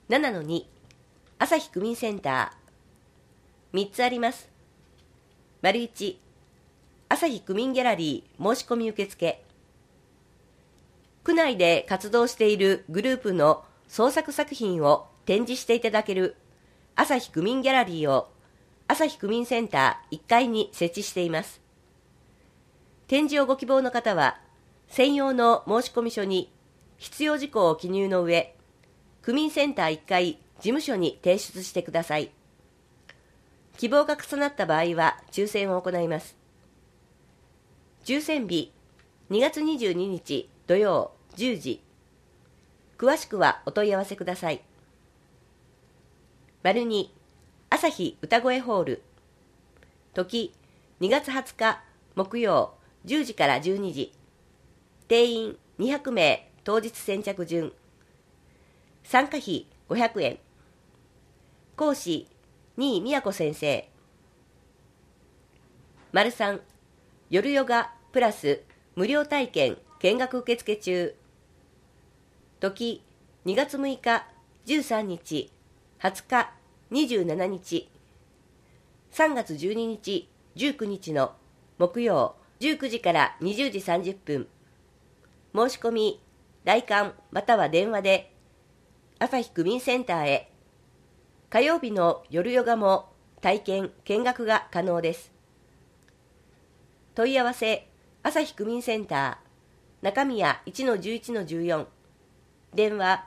7-2 朝日区民センター3つあります。1朝日区民ギャラリー申し込み受付。区内で活動しているグループの創作作品を展示していただける朝日区民ギャラリーを朝日区民センター1階に設置しています。展示をご希望の方は専用の申し込み書に必要事項を記入の上、区民センター1階事務所に提出してください。希望が重なった場合は抽選を行います。抽選日2月22日土曜10時。詳しくはお問い合わせください。2朝日歌声ホール。時2月20日木曜10時から12時。定員200名当日先着順。参加費500円。講師新井都先生。3夜ヨガプラス無料体験見学受付中。時2月6日13日20日27日。3月12日19日の木曜19時から20時30分。申し込み来館または電話で朝日区民センターへ。火曜日の夜ヨガも体験見学が可能です。問い合わせ朝日区民センター中宮 1-11-14。電話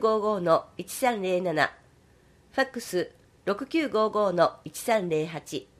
6955-1307。ファックス 6955-1308。